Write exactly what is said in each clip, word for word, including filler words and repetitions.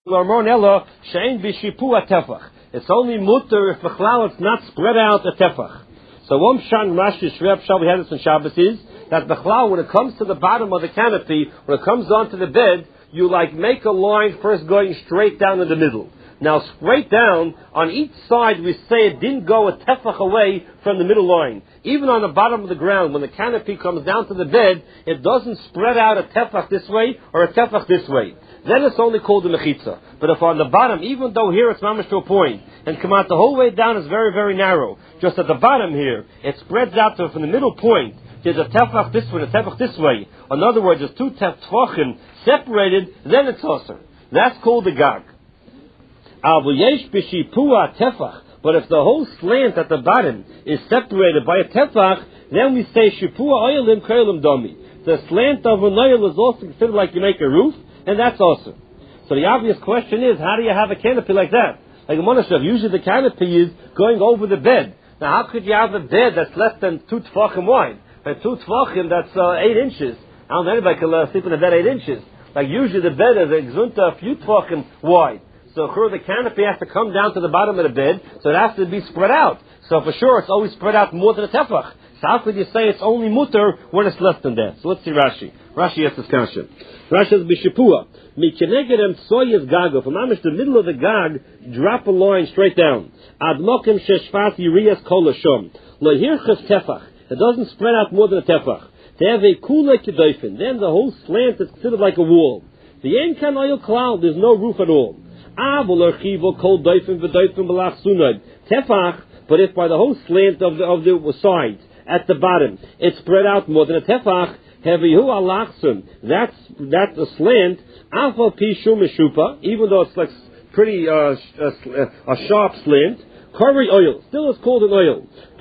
It's only mutter if bechlal it's not spread out a tefach. So one shan Rashi Shver Pshal we had this in Shabbos is that bechlal when it comes to the bottom of the canopy, when it comes onto the bed, you like make a line first going straight down in the middle. Now straight down on each side we say it didn't go a tefach away from the middle line. Even on the bottom of the ground, when the canopy comes down to the bed, it doesn't spread out a tefach this way or a tefach this way. Then it's only called a mechitza. But if on the bottom, even though here it's mamish to a point, and come out the whole way down is very, very narrow, just at the bottom here, it spreads out to from the middle point, there's a tefach this way, a tefach this way. In other words, there's two tefachim separated, then it's osir. That's called the gag. But if the whole slant at the bottom is separated by a tefach, then we say shipua oilim koilim domi. The slant of an oil is also considered like you make a roof, and that's also. So the obvious question is, how do you have a canopy like that? Like a monashev, usually the canopy is going over the bed. Now how could you have a bed that's less than two tefachim wide? By two tefachim, that's uh, eight inches. I don't know anybody can uh, sleep in a bed eight inches. Like usually the bed is a gzunta a few tefachim wide. So the canopy has to come down to the bottom of the bed, so it has to be spread out. So for sure it's always spread out more than a tefach. So how could you say it's only mutter when it's less than that? So let's see Rashi. Rashi has this question. Rashi says, B'shipua, mikenegedem tsoyes gago, from amish the middle of the gag, drop a line straight down. Ad mokem sheshfat yiriyas kol hashom. Lo hirchas tefach. It doesn't spread out more than a tefach. Te'eve kule kedoifen. Then the whole slant is considered like a wall. The en kan oil cloud, there's no roof at all. Tefach, but if by the whole slant of the of the sides at the bottom it's spread out more than a tefach, that's that's a slant. Even though it's like pretty uh, a, a sharp slant, kari oil still is called an oil.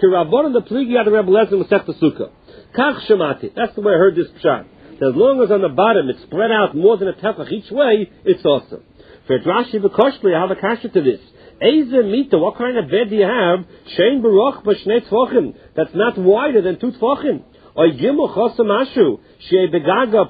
That's the way I heard this pshat. As long as on the bottom it's spread out more than a tefach each way, it's awesome. For Rashi v'koshli, I have a kasha to this. Eize mita, what kind of bed do you have? Shein baruch b'shnei tefachim, that's not wider than two tefachim. Oy gimel chosam ashu, shei begaga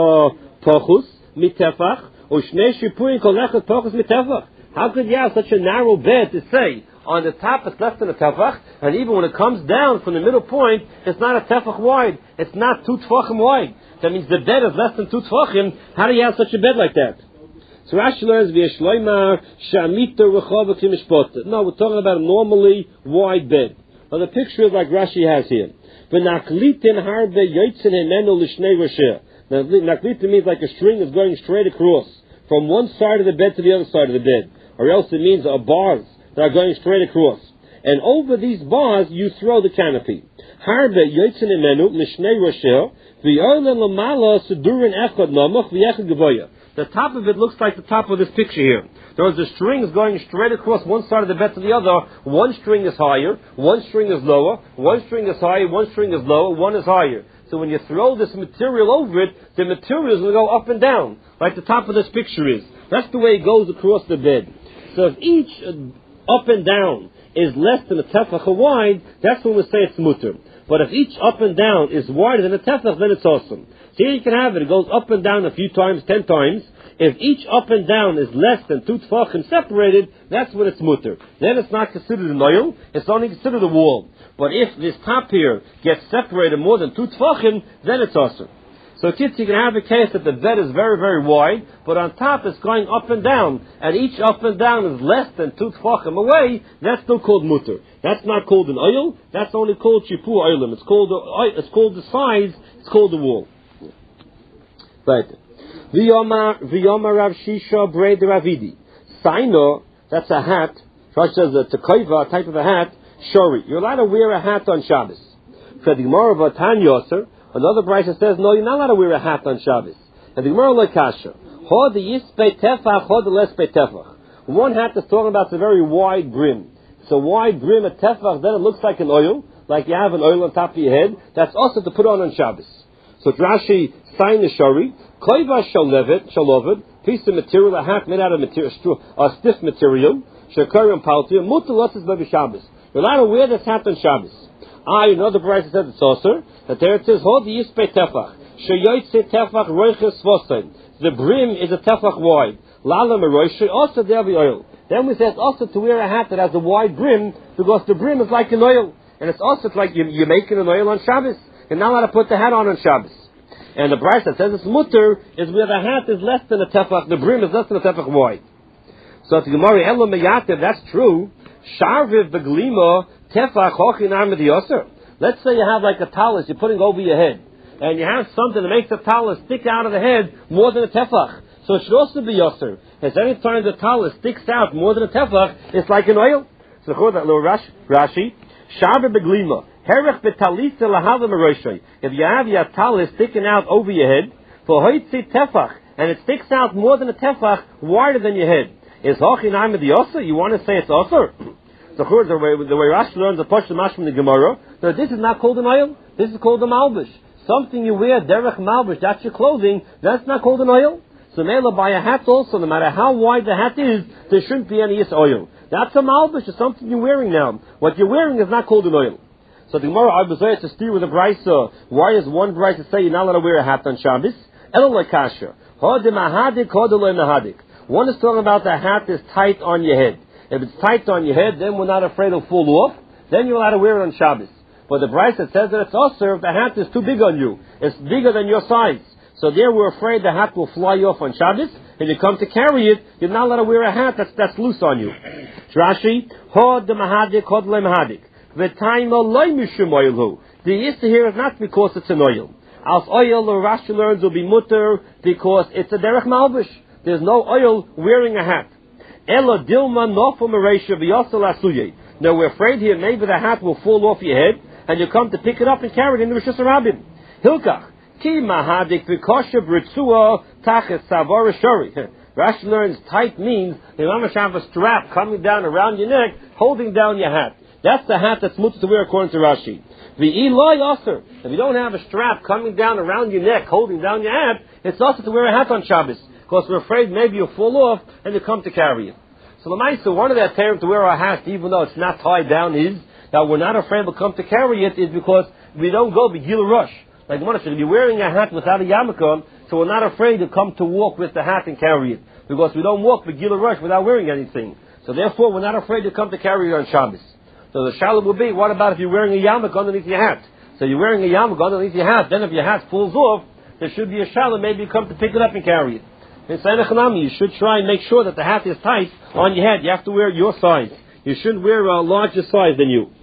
pochus mitefach, or shnei shipuin kolechet pochus mitefach. How could you have such a narrow bed to say on the top it's less than a tefach, and even when it comes down from the middle point, it's not a tefach wide, it's not two tefachim wide. That means the bed is less than two tefachim. How do you have such a bed like that? So Rashi learns v'yeshloimar shamita rechava kimishpota. No, we're talking about a normally wide bed. Now the picture is like Rashi has here. V'naklitin harbe yotzin hemenu l'shnei rosheh. Now naklitin means like a string is going straight across from one side of the bed to the other side of the bed, or else it means are bars that are going straight across. And over these bars you throw the canopy. Harbe yotzin hemenu l'shnei rosheh v'yolen l'mala sedurin echad namach v'echad gavoya. The top of it looks like the top of this picture here. There is the strings going straight across one side of the bed to the other. One string is higher, one string is lower, one string is higher, one string is lower, one is higher. So when you throw this material over it, the material is going to go up and down, like the top of this picture is. That's the way it goes across the bed. So if each up and down is less than a tefach wide, that's when we say it's mutter. But if each up and down is wider than a tefach, then it's awesome. So here you can have it. It goes up and down a few times, ten times. If each up and down is less than two tefachim separated, that's when it's mutter. Then it's not considered an oil. It's only considered a wall. But if this top here gets separated more than two tefachim, then it's awesome. So kids, you can have a case that the bed is very, very wide, but on top it's going up and down, and each up and down is less than two tefachim away. That's still called mutter. That's not called an oil. That's only called shipu oilim. It's called the, it's called the size. It's called the wall. Right. V'yoma v'yoma Rav Shisha Brei de Ravidi. Saino, that's a hat. Rashi says a tekoiva, type of a hat. Shori, you're allowed to wear a hat on Shabbos. For the Gemara of Atan Yoser, another Brisa says no, you're not allowed to wear a hat on Shabbos. And the Gemara like Kasha, hod the yispei tefach, hod the lespei tefach. One hat is talking about the very wide brim. It's a wide brim at tefach, then it looks like an oil, like you have an oil on top of your head. That's also to put on on Shabbos. So Rashi sign the shari, koiva shalovet, shalovet, piece of material, a hat made out of material, a stiff material, shakarium paltia, mutalasis baby Shabbos. You're allowed to wear this hat on Shabbos. I, another Brisa said it's also, that there it says, hold the yispei tefach, sheyoytze tefach roiches svosein. The brim is a tefach wide. Lala Maroisha, also there be oil. Then we say it's also to wear a hat that has a wide brim, because the brim is like an oil. And it's also like you, you're making an oil on Shabbos. You're not allowed to put the hat on on Shabbos. And the price that says it's mutter is where the hat is less than a tefach, the brim is less than a tefach wide. So if the Gemara Elo Meyatev, that's true. Sharviv beglima tefach hochin armad yoser. Let's say you have like a talus you're putting over your head, and you have something that makes the talus stick out of the head more than a tefach. So it should also be yoser. As any time the talus sticks out more than a tefach, it's like an oil. So hold that little Rashi. Sharviv beglima herech betalisa lahava meroshay. If you have your talus sticking out over your head, for hoitzi tefach, and it sticks out more than a tefach, wider than your head. Is hochin armad yoser? You want to say it's yoser? So the way, the way Rashi learns the Pashto Mash from the Gemara, that this is not called an oil, this is called a malbish. Something you wear, derech malbish, that's your clothing, that's not called an oil. So Mela, by a hat also, no matter how wide the hat is, there shouldn't be any oil. That's a malbish, it's something you're wearing now. What you're wearing is not called an oil. So the Gemara, I was there to steer with a brisa. Why is one brisa say you're not allowed to wear a hat on Shabbos? Elo kasha. One is talking about the hat is tight on your head. If it's tight on your head, then we're not afraid it'll fall off. Then you're allowed to wear it on Shabbos. But the Bryce that says that it's also if the hat is too big on you. It's bigger than your size. So there we're afraid the hat will fly off on Shabbos. If you come to carry it, you're not allowed to wear a hat that's, that's loose on you. Rashi, hod the mahadik, hod le mahadik. V'taimo loy mishum oilhu. The issue here is not because it's an oil. As oil, the Rashi learns will be mutter because it's a derech malbish. There's no oil wearing a hat. Ela dilma nofo meresha v'yosel asuye. Now we're afraid here maybe the hat will fall off your head, and you come to pick it up and carry it into Rishus Harabim. Hilkach ki mahadik v'kosher b'ritzua tachet savar shori. Rashi learns tight means you must have a strap coming down around your neck, holding down your hat. That's the hat that's mutter to wear according to Rashi. V'iloi yoser. If you don't have a strap coming down around your neck, holding down your hat, it's also to wear a hat on Shabbos. Because we're afraid maybe you'll fall off and you come to carry it. So the Lamaisa, one of the terms to wear our hat, even though it's not tied down, is that we're not afraid we'll come to carry it, is because we don't go begila rush. Like the Moshe, you're wearing a hat without a yarmulke, so we're not afraid to come to walk with the hat and carry it. Because we don't walk begila rush without wearing anything. So therefore, we're not afraid to come to carry it on Shabbos. So the shalom will be, what about if you're wearing a yarmulke underneath your hat? So you're wearing a yarmulke underneath your hat, then if your hat falls off, there should be a shalom, maybe you come to pick it up and carry it. In Sainachanami, you should try and make sure that the hat is tight on your head. You have to wear your size. You shouldn't wear a larger size than you.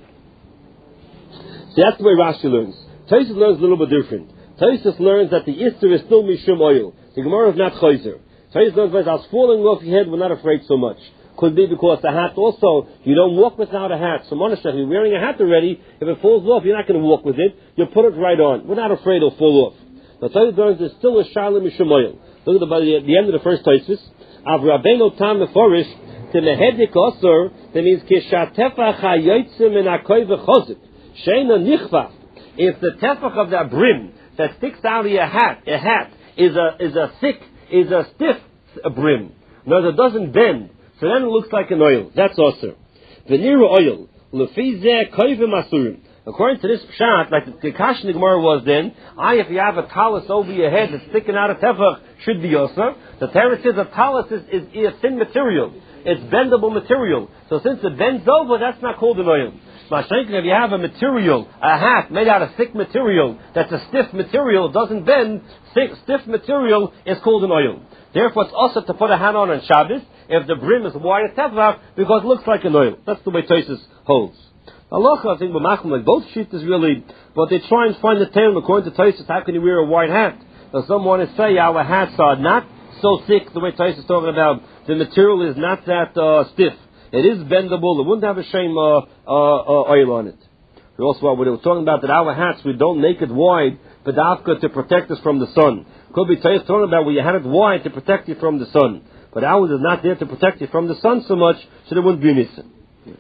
So that's the way Rashi learns. Tosfos learns a little bit different. Tosfos learns that the Isser is still Mishum oil. The Gemara is not Chayzer. Tosfos learns that as falling off your head, we're not afraid so much. Could be because the hat also, you don't walk without a hat. So Monash, if you're wearing a hat already, if it falls off, you're not going to walk with it. You put it right on. We're not afraid it'll fall off. But Tosfos learns there's still a Shalom Mishum oil. Look at the, the, the end of the first Tosfos. Av Rabbeinu Tam Meforish, to mehedik osor, that means kishatefach hayotzim min hakoy v'chozik, sheina nichvaf. If the tefach of that brim that sticks out of your hat, a hat, is a is a thick, is a stiff brim, no, that doesn't bend, so then it looks like an oil. That's osor. V'niru oil, lefi zeh koy v'masurim. According to this pshat, like the Kash Gemara was then, I, if you have a talus over your head that's sticking out of tefach, should be yoser. The Torah says a talus is, is, is a thin material. It's bendable material. So since it bends over, that's not called an oil. Mashenkin, if you have a material, a hat made out of thick material, that's a stiff material, it doesn't bend, thick, stiff material is called an oil. Therefore, it's also to put a hat on on Shabbos, if the brim is wide tefach, because it looks like an oil. That's the way Tosfos holds. Allah, I think, like both sheets is really, but they try and find the term according to Tosfos. How can you wear a white hat? Now, some want to say our hats are not so thick the way Tosfos is talking about. The material is not that uh, stiff. It is bendable. It wouldn't have a shame uh, uh, uh, oil on it. We also, what they were talking about, that our hats, we don't make it wide, but after to protect us from the sun. Could be Tosfos talking about where you had it wide to protect you from the sun. But ours is not there to protect you from the sun so much, so there wouldn't be an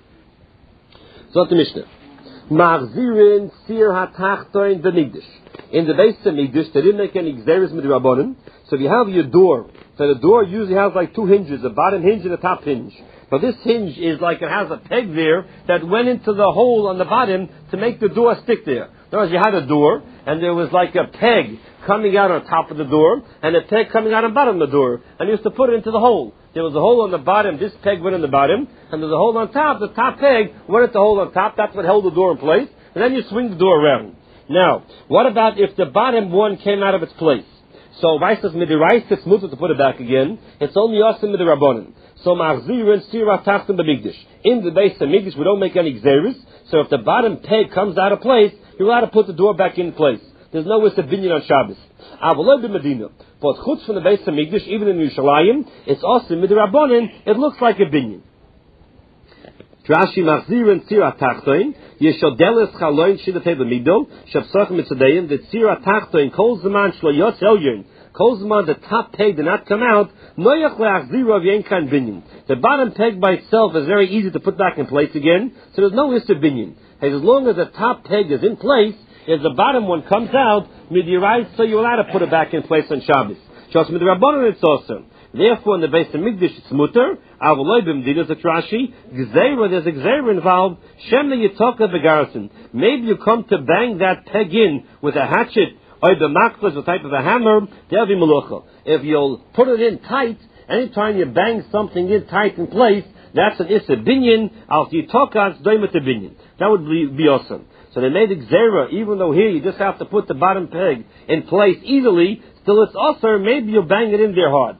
So the Mishnah. Machzirin sir hatachtoin b'migdash. In the base of Migdash, they didn't make any gzeres midrabanan. So if you have your door, so the door usually has like two hinges, a bottom hinge and a top hinge. But this hinge is like it has a peg there that went into the hole on the bottom to make the door stick there. In other words, you had a door, and there was like a peg coming out on top of the door, and a peg coming out on the bottom of the door, and you used to put it into the hole. There was a hole on the bottom, this peg went in the bottom, and there's a hole on top, the top peg went into the hole on top, that's what held the door in place, and then you swing the door around. Now, what about if the bottom one came out of its place? So, Vaisas Midiraisa, it's mutter to put it back again, it's only Yosim Midirabonim. So, Machzir and Sirah Tachtim B'Migdash. In the base of Migdash, we don't make any Xeris, so if the bottom peg comes out of place, you're allowed to put the door back in place. There's no Issa Binyan on Shabbos. Avaloi B'Medina. But Chutz from the base of Migdash, even in Yerushalayim, it's also Midirabonim, it looks like a Binyan. Rashi Machzir and Sirah Tachtim. Yeshodeles Chaloin Shidatei B'Migdol. Shavsach Mitzadayim. The Sirah Tachtim. Kol Zaman Shlo Yos Elyon. Kol Zaman, the top peg did not come out. Noyach Le'achziro of Yenkan Binyan. The bottom peg by itself is very easy to put back in place again. So there's no Issa Binyan. As long as the top peg is in place, if the bottom one comes out, Midirai, so you're allowed to put it back in place on Shabbos. Shos Midirabbanan, it's awesome. Therefore, in the base of Migdash, it's mutter. Avaloi b'medina, it's Rashi. Gzeira, there's a gzeira involved. Shemna yitoka begarson. Maybe you come to bang that peg in with a hatchet, or the maklas, a type of a hammer, there'll be melucha. If you'll put it in tight, anytime you bang something in tight in place, that's an issa binyan. Al yitoka, it's doimet a binyan. That would be, be awesome. So they made a gzeira, even though here you just have to put the bottom peg in place easily, still it's also, maybe you bang it in there hard.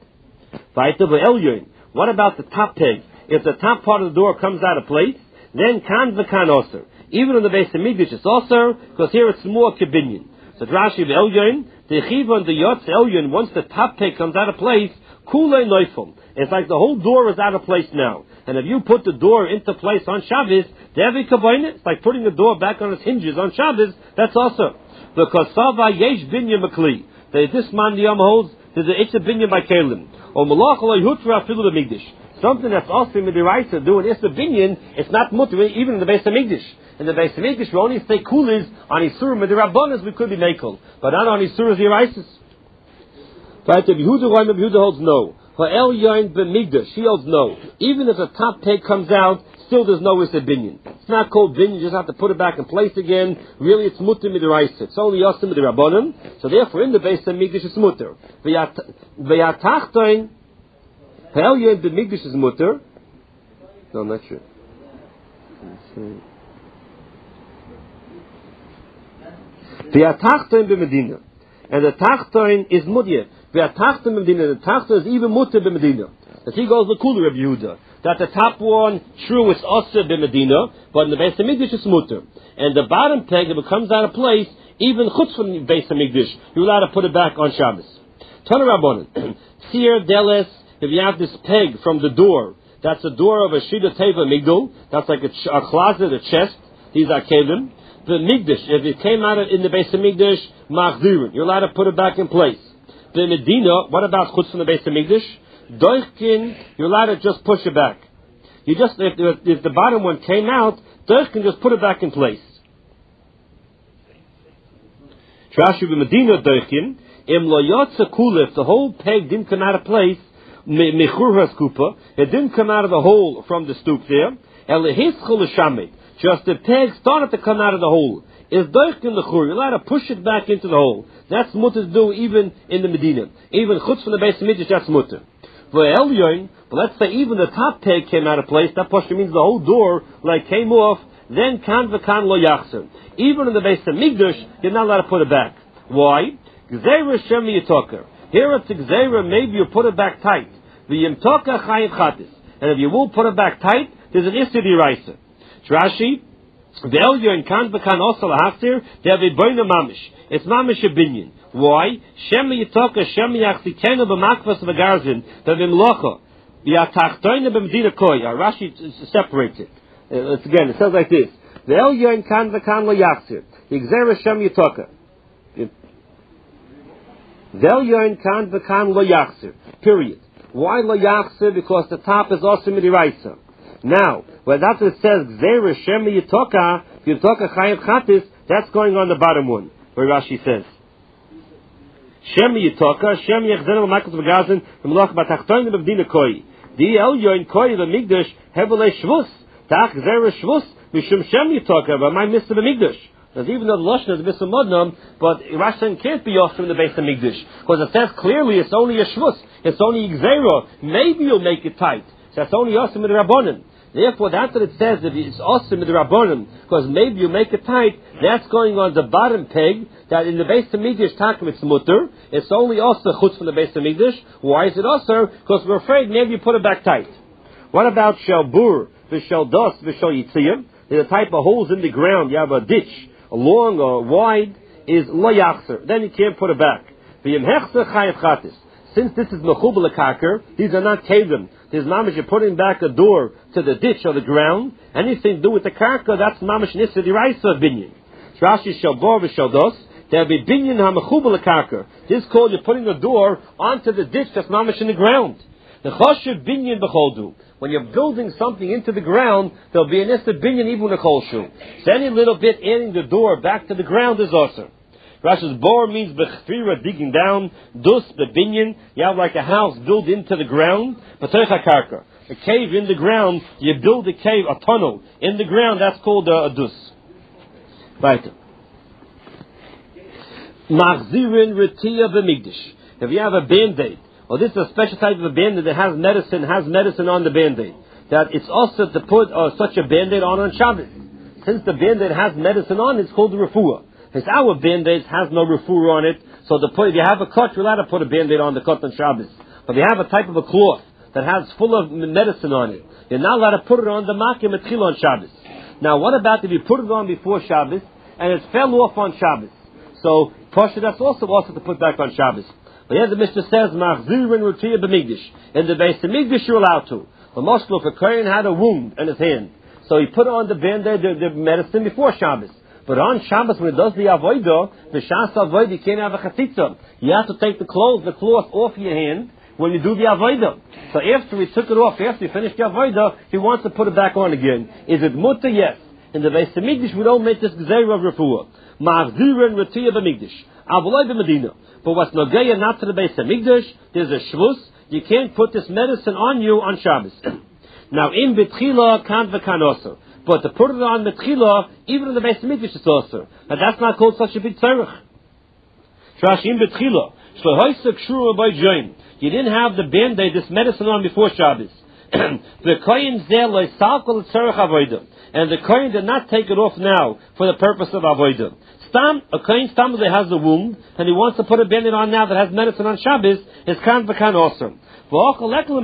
What about the top peg? If the top part of the door comes out of place, then kan v'kan osir. Even in the base of Migdash, it's osir, because here it's more kibinyan. So Rashi v'elyon, the chiva and the yotz elyon, once the top peg comes out of place, kulei noifum. It's like the whole door is out of place now. And if you put the door into place on Shabbos, devi kaboyne, it's like putting the door back on its hinges on Shabbos, that's also. Because sava yesh binyan makli. This man the Yom holds, there's a it's a binyan by Kalim. Or malach hutra filu b'migdash. Something that's also midiraisa doing is the binyan. It's not mutter even in the base of Migdash. In the base of Migdash, we only say kulis on isur midirabonas. We could be mekel, but not on isur ziraisis. Right? The Yehuda Yehuda holds no. For el yain b'migdash, she holds no. Even if the top peg comes out, still there's no issa binyan. It's not called binyan. You just have to put it back in place again. Really, it's mutter midiraisa. It's only yosim midirabonim. So therefore, in the base of Migdash, it's mutter. V'yatachtoin. Hell, you in the Migdash is mutter. No, I'm not sure. V'yatachtoin b'Medina. And the tachtoin is mudye. V'yatachtoin b'Medina. The tachtoin is even mutter b'Medina. That he goes the cooler of Yehuda. That the top one, true, is also b'Medina, but in the base of Migdash is mutter. And the bottom peg, if it comes out of place, even chutz from the base of Migdash, you're allowed to put it back on Shabbos. Tana Rabbanan. Tzir deles. If you have this peg from the door, that's the door of a Shida Teva Migdal, that's like a, ch- a closet, a chest, these are Kelim. The Migdash, if it came out of, in the base of Migdash, Machzirin, you're allowed to put it back in place. The Medina, what about Chutz from the base of Migdash? Doichkin, you're allowed to just push it back. You just, if, if, if the bottom one came out, Doichkin, just put it back in place. Trashi Medina Doichkin, Im Lo Yotza Kulif, the whole peg didn't come out of place, it didn't come out of the hole from the stoop there. Just the peg started to come out of the hole. Is doich in the chur. You're allowed to push it back into the hole. That's mutter to do even in the Medina. Even chutz from the base of Migdash, that's mutter. But let's say even the top peg came out of place. That pushing means the whole door like came off. Then kan v'kan lo yachzer. Even in the base of Migdash, you're not allowed to put it back. Why? Gzeira shem yitoker. Here at the Gzeira, maybe you put it back tight. V'yimtoka chayiv chatis. And if you will put it back tight, there's an issue d'iraisa. Rashi, v'elyo in kan v'kan also lahaftir, they have a boina mamish. It's mamish a binyan. Why? Shem yitoka shem yachzikenu b'makvas v'garzin v'vimlocha v'yatachtoina b'medina koi. Rashi separates it. Uh, it's again, it says like this. V'elyo in kan v'kan lo yachzir. Gzeira shem yitoka. Velyoin kan v'kan lo yachzir. Period. Why lo yachzir? Because the top is also midiraisa. Now, when that it says gzeira shem yitoka, yitoka chayiv chatis, that's going on the bottom one, where Rashi says shem yitoka shem yachzenu l'makos v'gazin v'melach batachtoin b'medina koi. Di elyoin koi v'migdash hevelei shvus tach gzeira shvus mishum shem yitoka v'may mister b'migdash. Because even though the Lashon is Bisamadnam, but Rashi can't be off from the Beis HaMikdash. Because it says clearly it's only a Shvus, it's only Gzeira. Maybe you'll make it tight. So that's only Asim with Rabbanim. Therefore, that's what it says, if it's Asim with Rabbanim, because maybe you make it tight, that's going on the bottom peg, that in the Beis HaMikdash Takim it's Mutter, it's only also Chutz from the Beis HaMikdash. Why is it also? Because we're afraid maybe you put it back tight. What about Shalbur, Vishal Das, Vishal Yitziyah? There's a type of holes in the ground, you have a ditch, a long or wide, is Lo Yachzer. Then you can't put it back. V'yim Hechzer Chayav Chatis. Since this is Mechubal Kaker, these are not Kavim. There's mamish, you're putting back a door to the ditch or the ground. Anything to do with the karka, that's mamish nissa diraisa of binyan. Rashi shalbor v'shaldos, there'll be binyan ha-mechubal kaker. This is called you're putting a door onto the ditch that's mamish in the ground. The choshev binyan b'choldu. When you're building something into the ground, there'll be an nissa binyan even in a kolshu. So any little bit adding the door back to the ground is awesome. Rashi's bor means bechfira, digging down. Dus, the binyan, you have like a house built into the ground. B'toich karka, a cave in the ground, you build a cave, a tunnel in the ground, that's called a, a dus. Right. Machzirin retiya b'migdash. If you have a band-aid, or this is a special type of a band-aid that has medicine, has medicine on the band-aid, that it's also to put uh, such a band-aid on on Shabbos. Since the band-aid has medicine on it, it's called the refuah. Because our band-aid has no refuah on it, so the put, if you have a cut, you're allowed to put a band-aid on the cut on Shabbos. But if you have a type of a cloth that has full of medicine on it, you're not allowed to put it on the makim at Chil on Shabbos. Now, what about if you put it on before Shabbos and it fell off on Shabbos? So, Pasha, that's also also to put back on Shabbos. But here the Mishnah says, Machzirin Rutiya b'migdash. In the Beis HaMikdash you're allowed to. The Moshel, if a Kohen had a wound in his hand, so he put on the band-aid, the, the medicine before Shabbos. But on Shabbos, when it does the avodah, the shas avodah, you can't have a chatzitza. You have to take the clothes, the cloth off your hand when you do the avodah. So after he took it off, after he finished the avodah, he wants to put it back on again. Is it mutter? Yes. In the Beis HaMikdash, we don't make this gzeira of refuah. Ma'avdiren retiya b'mikdash. Avoloi b'medina. But what's nogeya not to the Beis HaMikdash, there's a shvus. You can't put this medicine on you on Shabbos. Now, in betchila kan v'kan osur. But to put it on the tchila, even in the Beis HaMikdash, it's also. But that's not called such a big tzarech. Trash in betchila. Shlohoisek shura by join. You didn't have the band-aid, this medicine on before Shabbos. The kohen zeh loisalkol tzarech avodah. And the kohen did not take it off now for the purpose of avodah. Stam, a kohen stam that has a wound, and he wants to put a band-aid on now that has medicine on Shabbos, is kan v'kan awesome. Like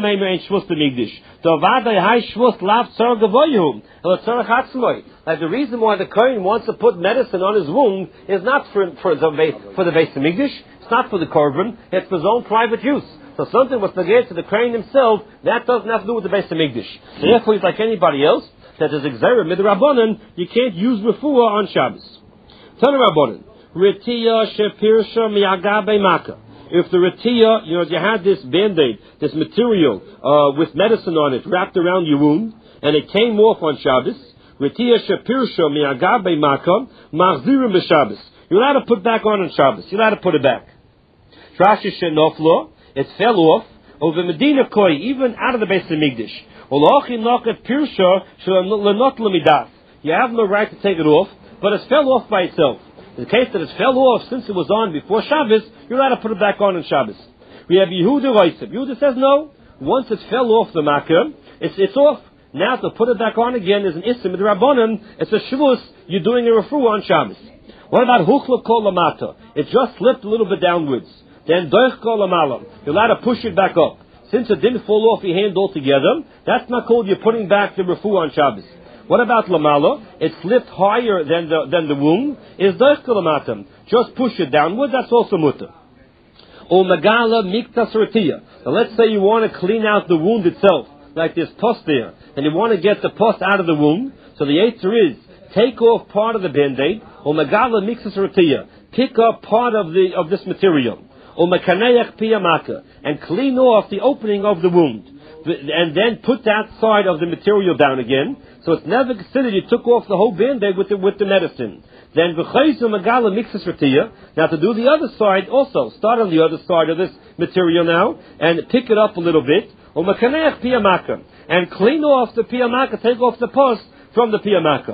the reason why the Kohen wants to put medicine on his wound is not for, for the for the Beis HaMikdash, it's not for the korban, it's for his own private use. So something was negated to the Kohen himself, that doesn't have to do with the Beis HaMikdash. So therefore he's like anybody else, that is Xera midrabanan, you can't use refuah on Shabbos. Tana Rabbanan, Retiya shepirsha mi'agabe maka. If the retiya, you know, you had this band-aid, this material uh, with medicine on it wrapped around your wound, and it came off on Shabbos, retiya shepirsha mi'agabe maka, machzirim b'Shabbos. You're allowed to put back on on Shabbos. You're allowed to put it back. Rashi shenoflo, it fell off, over Medina koi, even out of the Beis HaMikdash. Olachi noket pirsha shelenot lemidas. You have no right to take it off, but it fell off by itself. In the case that it fell off since it was on before Shabbos, you're allowed to put it back on on Shabbos. We have Yehuda Reisib. Yehuda says no. Once it fell off the makkah, it's it's off. Now to put it back on again is an issim with Rabbanan. It's a shvus. You're doing a refuah on Shabbos. What about huchla kol lamata? It just slipped a little bit downwards. Then doich kol lamalam. You're allowed to push it back up. Since it didn't fall off your hand altogether, that's not called you're putting back the refuah on Shabbos. What about lamala? It slipped higher than the than the wound. Is doichkolamatam? Just push it downward. That's also mutter. Or magala miktas retiya. Now let's say you want to clean out the wound itself, like there's pus there, and you want to get the pus out of the wound. So the answer is take off part of the band-aid. Or magala miktas retiya. Pick up part of the of this material. Or makaneach piyamaka, and clean off the opening of the wound, and then put that side of the material down again. So it's never considered you took off the whole band-aid with the, with the medicine. Then v'chayzu magala mixes retiya. Now to do the other side also, start on the other side of this material now, and pick it up a little bit. Or makaneach piyamaka, and clean off the piyamaka, take off the pus from the piyamaka.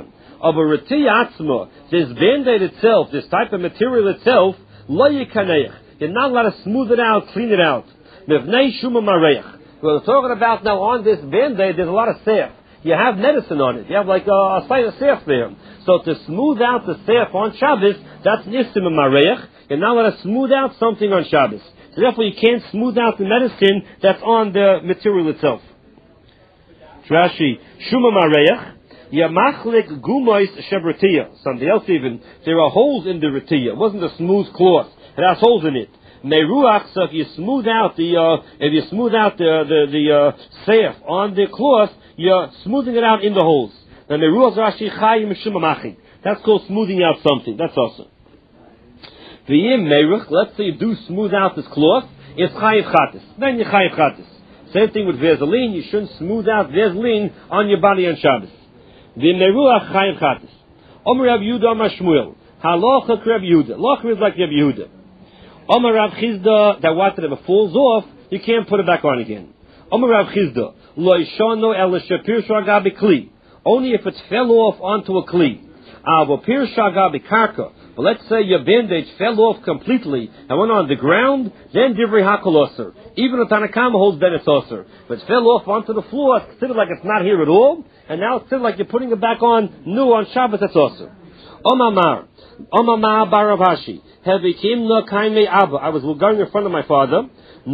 of a Retiya Atzma, this band-aid itself, this type of material itself, lo yikaneich. You're not allowed to smooth it out, clean it out. Mivnei shuma mareich. We're talking about now on this band-aid, there's a lot of sef. You have medicine on it. You have like a, a slight of sef there. So to smooth out the sef on Shabbos, that's nissim mareich. You're not allowed to smooth out something on Shabbos. So therefore you can't smooth out the medicine that's on the material itself. Rashi, shuma mareich. Yamachlik gumois shebratiya. Something else even. There are holes in the retiya. It wasn't a smooth cloth. It has holes in it. Meruach, so if you smooth out the, uh, if you smooth out the, the, the, uh, seif on the cloth, you're smoothing it out in the holes. Now, Meruach Rashi Chayim Shimamachid. That's called smoothing out something. That's awesome. V'yim Meruach, let's say you do smooth out this cloth, it's Chayiv Chatis. Then you Chayiv Chatis. Same thing with Vaseline, you shouldn't smooth out Vaseline on your body on Shabbos. V'yim Meruach Chayiv Chatis. Omer Rav Yehuda Omer Shmuel. Halacha Rav Yehuda. Halacha is like Rav Yehuda. Omer Rav Chizda, that water if it falls off, you can't put it back on again. Omer Rav Chizda, lo ishano el shapir shagabi kli. Only if it fell off onto a kli. Avo pir shagabi karka. But let's say your bandage fell off completely and went on the ground, then divrei hakol osir. Even the Tanakama holds that it's osir. If it fell off onto the floor, it's considered like it's not here at all, and now it's considered like you're putting it back on new on Shabbos, that's osir. Omamar, Omamar Baravashi. I was going in front of my father.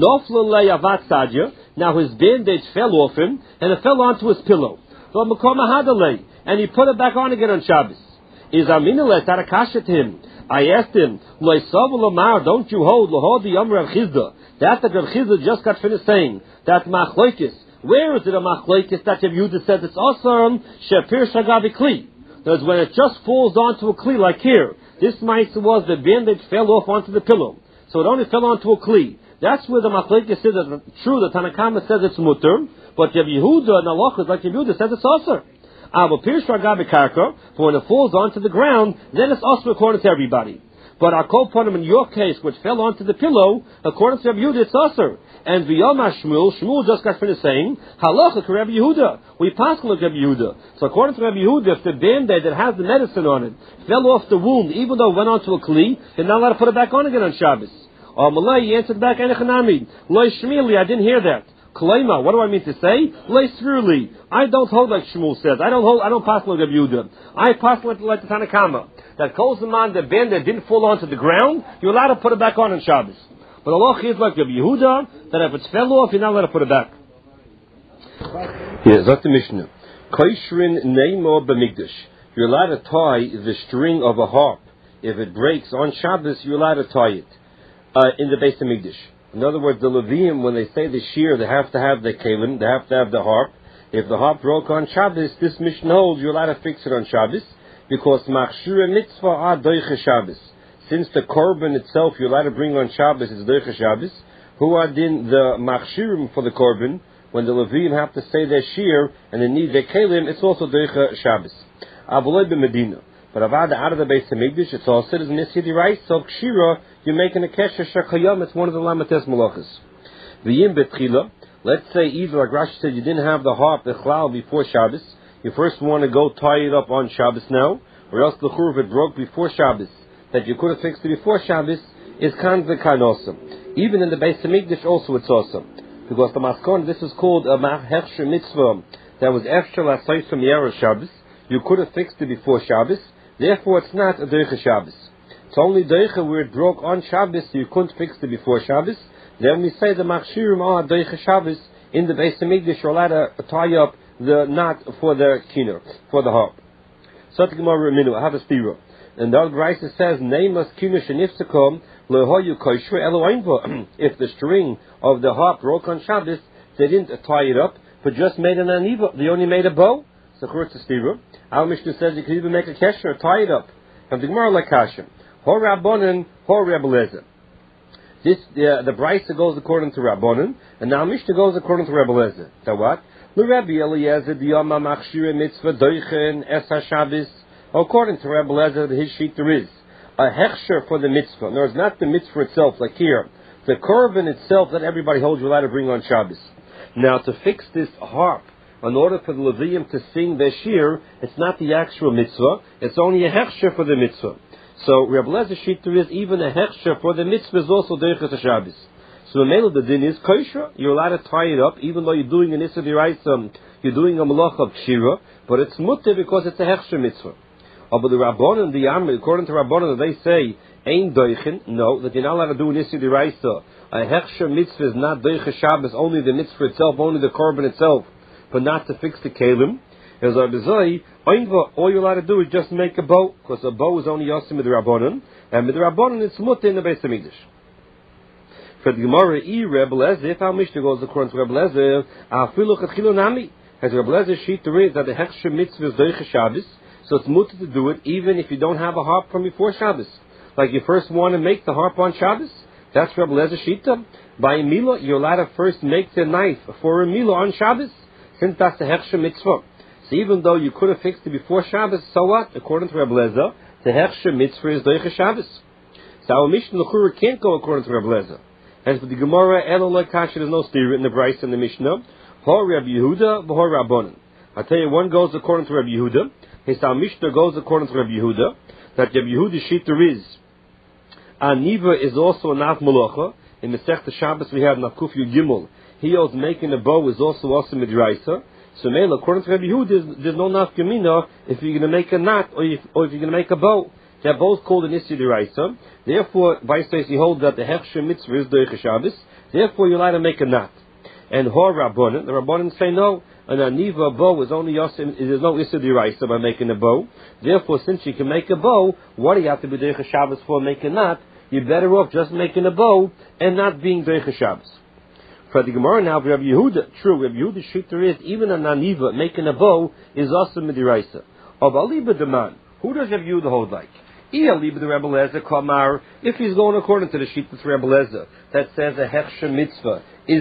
Now his bandage fell off him, and it fell onto his pillow. And he put it back on again on Shabbos. Is Aminulet had a kasha to him. I asked him, don't you hold the Yom Rav Chizda? That the Rav Chizda just got finished saying that machloikis. Where is it a machloikis that Rav Yehuda says it's awesome? Shapir shagavi kli. Because when it just falls onto a kli like here. This mice was the bandage fell off onto the pillow. So it only fell onto a kli. That's where the Machlekes says that true, the Tanakama says it's mutter, but Rav Yehuda and Allah is like Rav Yehuda says it's also. But when it falls onto the ground, then it's also according to everybody. But our koponim in your case, which fell onto the pillow, according to Rav Yehuda, it's also. And V'yama Shmuel, Shmuel just got finished saying, Halacha to Rav Yehuda. We pass like Rav Yehuda. So according to Rav Yehuda, if the band-aid that has the medicine on it fell off the wound, even though it went onto a kli, you're not allowed to put it back on again on Shabbos. Oh, Malay, he answered back, Enechanami. Loi Shmili, I didn't hear that. Kalema, what do I mean to say? Loi Svirli. I don't hold like Shmuel says. I don't hold, I don't pass like Rav Yehuda. I pass like, like the Tanakama. That calls them on the band-aid didn't fall onto the ground, you're allowed to put it back on on Shabbos. But Allah is like Rav Yehuda, that if it fell off, you're not allowed to put it back. Here, that's the Mishnah. Koishrin Neimo B'migdash. You're allowed to tie the string of a harp. If it breaks on Shabbos, you're allowed to tie it uh, in the Beis HaMikdash. In other words, the Leviim, when they say the shear, they have to have the kelim, they have to have the harp. If the harp broke on Shabbos, this Mishnah holds you're allowed to fix it on Shabbos, because Machshira Mitzvah Ad Doiche Shabbos. Since the korban itself you're allowed to bring on Shabbos is Doiche Shabbos, who are in the Machshirim for the korban, when the Leviim have to say their shear and they need their kelim, it's also Doiche Shabbos. Avoloi b'Medina. But Avada out of the Beis HaMikdash, it's also as Nisidi Rice, so Kshira, you're making a Kesher Shakayam, it's one of the Lamates Malachas. V'yim Betchila, let's say either, like Rashi said, you didn't have the harp, the chlal before Shabbos, you first want to go tie it up on Shabbos now, or else the chur, if it broke before Shabbos, that you could have fixed it before Shabbos, is kind of kind awesome. Even in the Beis HaMikdash also it's awesome. Because the Maskon, this is called a Hechsher Mitzvah, that was Efshel Asaysom Yara Shabbos, you could have fixed it before Shabbos, therefore it's not a Deicha Shabbos. It's only Deicha where it broke on Shabbos, so you couldn't fix it before Shabbos. Then we say the Machshirim are Deicha Shabbos, in the Beis HaMikdash you're allowed to tie up the knot for the kiner, for the harp. Sot Gemara Minu, I have a stira. And the Graisa says, Neimas kiner shenifsakom lehoyu koshre eloainva. If the string of the harp broke on Shabbos, they didn't tie it up, but just made an aniva. They only made a bow. So it's a stira. Our Mishnah says you can even make a kesher or tie it up. And the Gemara like kasha. Hor Rabbanan, Hor Rebbe This uh, the Brisa goes according to Rabbanan, and now Mishnah goes according to Rebbe Lezer. So what? The Rabbi Eliezer diyama machshire mitzvah doichen es haShabbos. According to Rebbe Lezer, his sheet there is a hechsher for the mitzvah. In other words, not the mitzvah itself, like here. The korban itself that everybody holds you allowed to bring on Shabbos. Now to fix this harp in order for the Levium to sing their shir, it's not the actual mitzvah, it's only a hechsher for the mitzvah. So Reb Lezer Shita is even a hechsher for the mitzvah is also Deichas Shabbos. So the male the din is kosher, you're allowed to tie it up, even though you're doing an Issa D'Oraisa, you're doing a Malach of Kshira, but it's mutter because it's a hechsher mitzvah. But the Rabbanan, the Amr, according to Rabbanan, they say, Ein Doichin, no, that you're not allowed to do an Issa D'Oraisa. A hechsher mitzvah is not Deichas Shabbos, only the mitzvah itself, only the korban itself, but not to fix the kelim. As I say, all you're allowed to do is just make a bow, because a bow is only Yosim with the Rabbanan, and with the Rabbanan it's mutter in the Beis HaMikdash. For the Gemara, E. Reb Lezer, if our Mishnah goes according to Reb Lezer, Afilu Chatchilu Nami, as Reb Lezer Shita is that the hechsher mitzvah is Deichas Shabbos, so it's mutter to do it even if you don't have a harp from before Shabbos. Like you first want to make the harp on Shabbos, that's Reb Lezer Shita. By a Milah, you're allowed to first make the knife for a Milah on Shabbos, since that's the hechsher mitzvah. So even though you could have fixed it before Shabbos, so what? According to Reb Lezer, the hechsher mitzvah is Deichas Shabbos. So our Mishnah L'chura can't go according to Reb Lezer. As for the Gemara, Elolai Kasha, there's no steer in the Bryce and the Mishnah. Hor Reb Yehuda, Hor Rabbanan. I tell you, one goes according to Reb Yehuda. His our Mishnah goes according to Reb Yehuda. That Reb Yehuda Shita is Aniva is also a Nav Malacha. In the Sech Shabbos we have Nafkuf Yud Gimel. He was making a bow is also also Midraisa. So Mela, according to Reb Yehuda, there's, there's no Nafkamina if you're going to make a knot or if, or if you're going to make a bow. They're both called an Issur D'Oraisa. Therefore, Vaistais he holds that the Hechsher Mitzvah is Deichas Shabbos. Therefore, you're allowed to make a knot. And Hor Rabbanan, the Rabbanan say no. An Aniva bow is only Yosim, there's no Issur D'Oraisa by making a bow. Therefore, since you can make a bow, what do you have to be Deichas Shabbos for make a knot? You're better off just making a bow and not being Deichas Shabbos. For the Gemara now, Rabbi Yehuda, true, Rabbi Yehuda Shita is even an Aniva making a bow is also Midiraisa. Of Aliba Deman, who does Rabbi Yehuda hold like? If he's going according to the sheet of Rebbe Lezer that says a hechsher mitzvah is